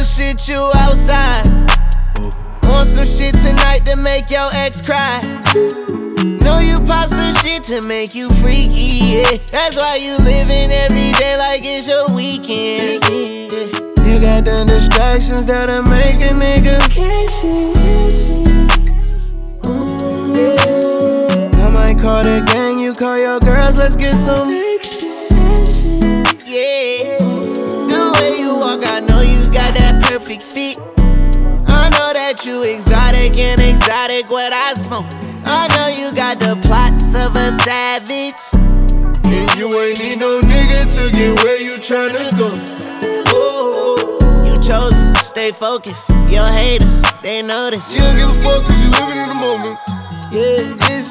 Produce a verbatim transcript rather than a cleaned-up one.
bullshit you outside. Want some shit tonight to make your ex cry. Know you pop some shit to make you freaky, yeah. That's why you living every day like it's your weekend, yeah. You got the distractions that'll make a nigga catchy. I might call the gang, you call your girls, let's get some action. Yeah, the way you walk, I know you got that perfect fit. I know that you exotic and exotic what I smoke. I know you got the plots of a savage, and you ain't need no nigga to get where you tryna go. Oh, you chose to stay focused. Your haters, they notice. You don't give a fuck cause you living in the moment. Yeah, it's